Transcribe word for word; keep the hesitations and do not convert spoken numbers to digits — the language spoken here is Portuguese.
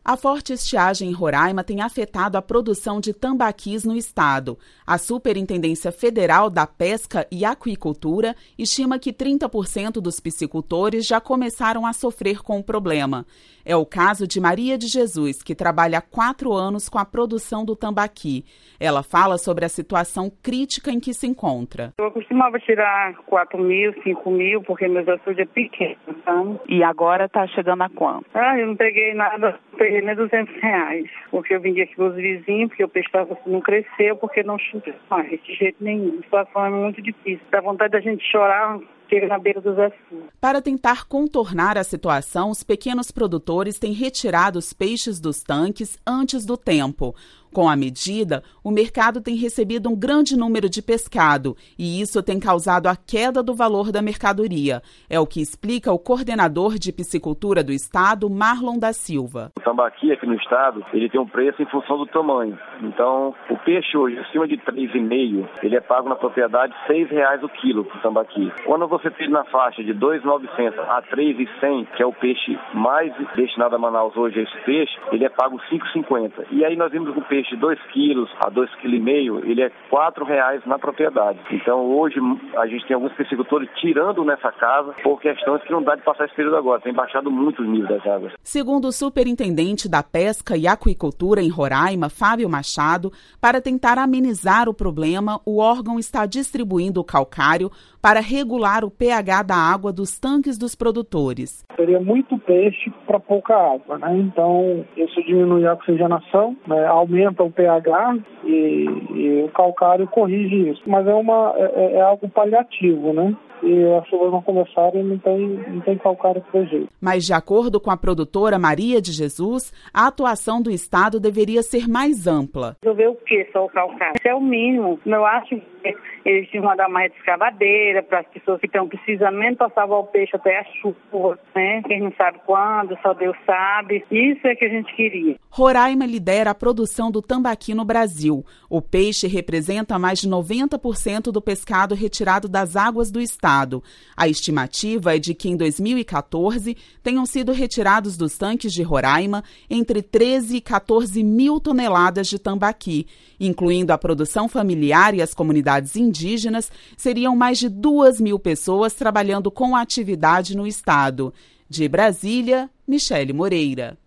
A forte estiagem em Roraima tem afetado a produção de tambaquis no estado. A Superintendência Federal da Pesca e Aquicultura estima que trinta por cento dos piscicultores já começaram a sofrer com o problema. É o caso de Maria de Jesus, que trabalha há quatro anos com a produção do tambaqui. Ela fala sobre a situação crítica em que se encontra. Eu costumava tirar quatro mil, cinco mil, porque meus açudes é pequeno, sabe? E agora está chegando a quanto? Ah, eu não peguei nada, não peguei nem duzentos reais. Porque eu vendi aqui para os vizinhos, porque o peixe tava, não cresceu, porque não choveu mais, de jeito nenhum. A situação é muito difícil. Dá vontade da gente chorar. Chega na beira dos açudes. Para tentar contornar a situação, os pequenos produtores têm retirado os peixes dos tanques antes do tempo. Com a medida, o mercado tem recebido um grande número de pescado e isso tem causado a queda do valor da mercadoria. É o que explica o coordenador de piscicultura do estado, Marlon da Silva. O tambaqui aqui no estado, ele tem um preço em função do tamanho. Então, o peixe hoje, acima de três reais e meio, ele é pago na propriedade seis reais o quilo para o tambaqui. Quando você tem na faixa de dois mil e novecentos a três reais e cem, que é o peixe mais destinado a Manaus hoje, esse peixe, ele é pago cinco reais e cinquenta. E aí nós vimos que o peixe de dois quilos a dois vírgula cinco quilos, ele é quatro reais na propriedade. Então hoje a gente tem alguns piscicultores tirando nessa casa por questões que não dá de passar esse período agora. Tem baixado muito o nível das águas. Segundo o superintendente da Pesca e Aquicultura em Roraima, Fábio Machado, para tentar amenizar o problema, o órgão está distribuindo o calcário para regular o pH da água dos tanques dos produtores. Seria muito peixe para pouca água, né? Então, isso diminui a oxigenação, né? Aumenta o pH e, e o calcário corrige isso. Mas é, uma, é, é algo paliativo, né? E as chuvas não começarem, não tem, não tem calcário para jeito. Mas, de acordo com a produtora Maria de Jesus, a atuação do estado deveria ser mais ampla. Resolver o que só o calcário? Isso é o mínimo. Eu acho que eles tinham que mandar mais escavadeira para as pessoas que estão precisando mesmo para salvar o peixe até a chuva, né? Quem não sabe quando, só Deus sabe. Isso é que a gente queria. Roraima lidera a produção do tambaqui no Brasil. O peixe representa mais de noventa por cento do pescado retirado das águas do estado. A estimativa é de que em dois mil e quatorze tenham sido retirados dos tanques de Roraima entre treze e quatorze mil toneladas de tambaqui. Incluindo a produção familiar e as comunidades indígenas, seriam mais de duas mil pessoas trabalhando com a atividade no estado. De Brasília, Michele Moreira.